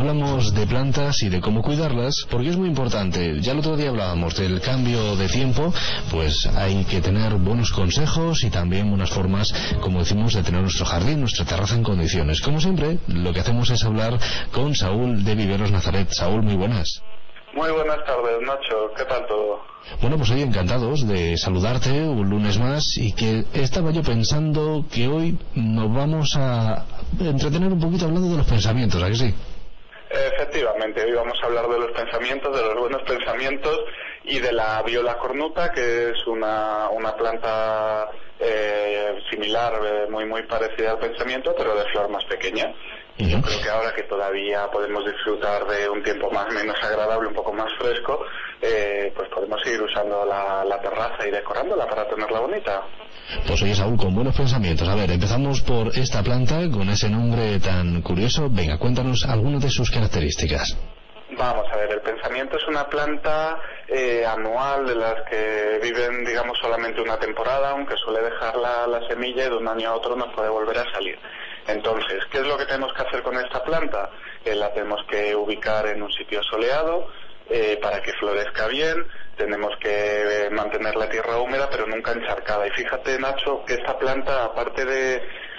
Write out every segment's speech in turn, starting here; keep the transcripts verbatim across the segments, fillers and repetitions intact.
hablamos de plantas y de cómo cuidarlas, porque es muy importante. Ya el otro día hablábamos del cambio de tiempo, pues hay que tener buenos consejos y también buenas formas, como decimos, de tener nuestro jardín, nuestra terraza en condiciones. Como siempre, lo que hacemos es hablar con Saúl de Viveros Nazaret. Saúl, muy buenas. Muy buenas tardes, Nacho. ¿Qué tal todo? Bueno, pues hoy encantados de saludarte un lunes más, y que estaba yo pensando que hoy nos vamos a entretener un poquito hablando de los pensamientos, ¿a que sí? Efectivamente, hoy vamos a hablar de los pensamientos, de los buenos pensamientos y de la viola cornuta, que es una, una planta eh, similar, eh, muy muy parecida al pensamiento, pero de flor más pequeña. Y yo creo que ahora que todavía podemos disfrutar de un tiempo más menos agradable, un poco más fresco, eh, pues podemos seguir usando la, la terraza y decorándola para tenerla bonita. Pues oye, Saúl, con buenos pensamientos. A ver, empezamos por esta planta con ese nombre tan curioso. Venga, cuéntanos algunas de sus características. Vamos a ver, el pensamiento es una planta eh, anual, de las que viven, digamos, solamente una temporada, aunque suele dejar la, la semilla y de un año a otro nos puede volver a salir. Entonces, ¿qué es lo que tenemos que hacer con esta planta? Eh, la tenemos que ubicar en un sitio soleado eh, para que florezca bien. Tenemos que eh, mantener la tierra húmeda, pero nunca encharcada. Y fíjate, Nacho, que esta planta, aparte de...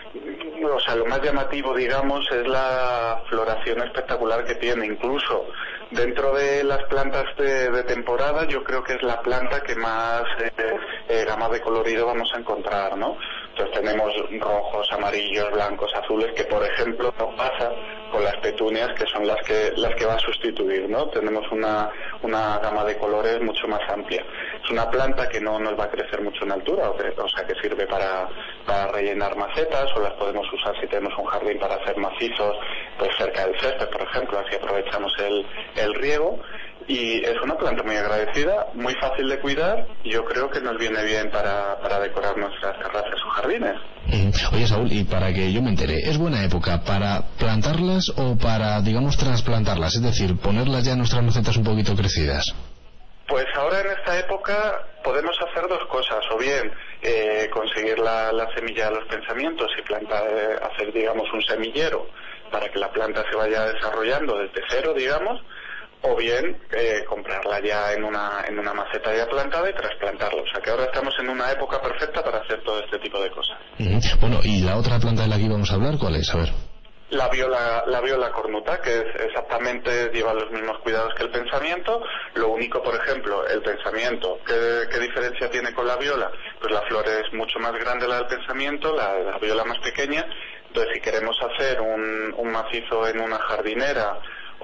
O sea, lo más llamativo, digamos, es la floración espectacular que tiene. Incluso dentro de las plantas de, de temporada, yo creo que es la planta que más eh, eh, gama de colorido vamos a encontrar, ¿no? Entonces tenemos rojos, amarillos, blancos, azules, que por ejemplo no pasa con las petunias, que son las que las que va a sustituir, ¿no? Tenemos una, una gama de colores mucho más amplia. Es una planta que no nos va a crecer mucho en altura, o, que, o sea que sirve para, para rellenar macetas, o las podemos usar si tenemos un jardín para hacer macizos, pues cerca del césped, por ejemplo, así aprovechamos el, el riego. Y es una planta muy agradecida, muy fácil de cuidar, y yo creo que nos viene bien para, para decorar nuestras terrazas o jardines. Oye, Saúl, y para que yo me entere, ¿es buena época para plantarlas o para, digamos, trasplantarlas? Es decir, ponerlas ya en nuestras macetas un poquito crecidas. Pues ahora en esta época podemos hacer dos cosas, o bien eh, conseguir la, la semilla de los pensamientos y plantar, eh, hacer, digamos, un semillero para que la planta se vaya desarrollando desde cero, digamos, o bien eh, comprarla ya en una en una maceta ya plantada y trasplantarla. O sea que ahora estamos en una época perfecta para hacer todo este tipo de cosas. Uh-huh. Bueno, ¿y la otra planta de la que íbamos a hablar cuál es? A ver. La viola, la viola cornuta, que es exactamente, lleva los mismos cuidados que el pensamiento. Lo único, por ejemplo, el pensamiento, ¿qué, qué diferencia tiene con la viola? Pues la flor es mucho más grande la del pensamiento, la, la viola más pequeña. Entonces, si queremos hacer un, un macizo en una jardinera,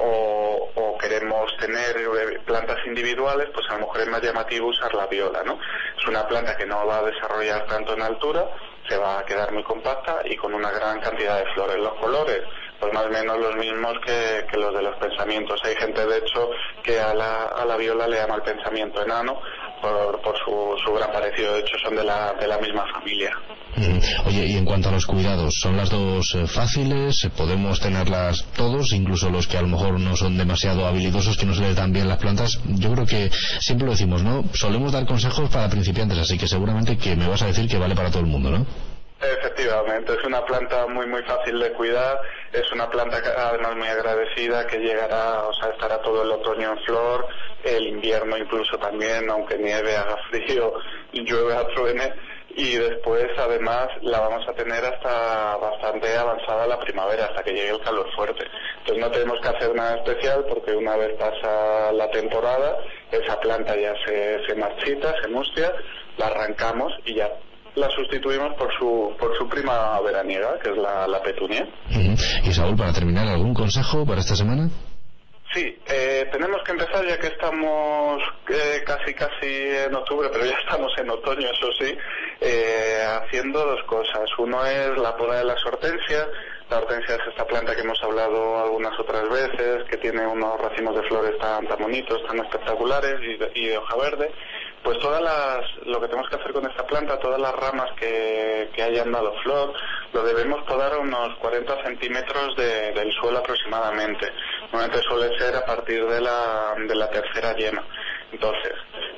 O, o queremos tener plantas individuales, pues a lo mejor es más llamativo usar la viola, ¿no? Es una planta que no va a desarrollar tanto en altura, se va a quedar muy compacta y con una gran cantidad de flores. Los colores, pues más o menos los mismos que, que los de los pensamientos. Hay gente, de hecho, que a la, a la viola le llama el pensamiento enano por, por su, su gran parecido. De hecho, son de la, de la misma familia. Oye, y en cuanto a los cuidados, ¿son las dos eh, fáciles? ¿Podemos tenerlas todos, incluso los que a lo mejor no son demasiado habilidosos, que no se les dan bien las plantas? Yo creo que siempre lo decimos, ¿no? Solemos dar consejos para principiantes, así que seguramente que me vas a decir que vale para todo el mundo, ¿no? Efectivamente, es una planta muy muy fácil de cuidar, es una planta que, además muy agradecida, que llegará, o sea, estará todo el otoño en flor, el invierno incluso también, aunque nieve, haga frío, llueve, truene. Y después, además, la vamos a tener hasta bastante avanzada la primavera, hasta que llegue el calor fuerte. Entonces no tenemos que hacer nada especial, porque una vez pasa la temporada, esa planta ya se, se marchita, se mustia, la arrancamos y ya la sustituimos por su por su prima veraniega, que es la, la petunia. Uh-huh. Y Saúl, para terminar, ¿algún consejo para esta semana? Sí, eh, tenemos que empezar, ya que estamos eh, casi casi en octubre, pero ya estamos en otoño, eso sí, eh, haciendo dos cosas. Uno es la poda de las hortensias. La hortensia es esta planta que hemos hablado algunas otras veces, que tiene unos racimos de flores tan, tan bonitos, tan espectaculares y de, y de hoja verde. Pues todas las, lo que tenemos que hacer con esta planta, todas las ramas que, que hayan dado flor, lo debemos podar a unos cuarenta centímetros de, del suelo aproximadamente. Normalmente suele ser a partir de la, de la tercera yema. Entonces,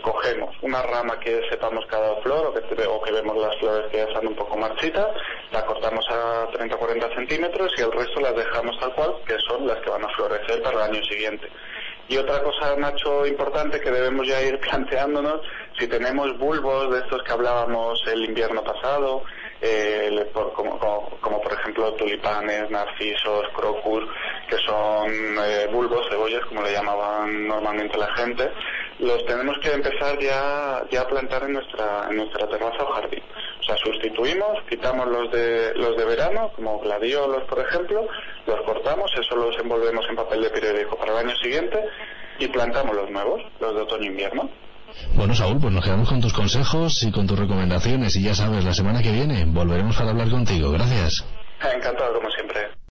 cogemos una rama que sepamos que ha dado flor o que, o que vemos las flores que ya están un poco marchitas, la cortamos a treinta o cuarenta centímetros y el resto las dejamos tal cual, que son las que van a florecer para el año siguiente. Y otra cosa, Nacho, importante que debemos ya ir planteándonos, si tenemos bulbos de estos que hablábamos el invierno pasado, eh, por, como, como, como por ejemplo tulipanes, narcisos, crocus, que son eh, bulbos, cebollas, como le llamaban normalmente la gente, los tenemos que empezar ya, ya a plantar en nuestra, en nuestra terraza o jardín. O sea, sustituimos, quitamos los de, los de verano, como gladiolos, por ejemplo, los cortamos, eso los envolvemos en papel de periódico para el año siguiente y plantamos los nuevos, los de otoño-invierno. Bueno, Saúl, pues nos quedamos con tus consejos y con tus recomendaciones y ya sabes, la semana que viene volveremos para hablar contigo. Gracias. Encantado, como siempre.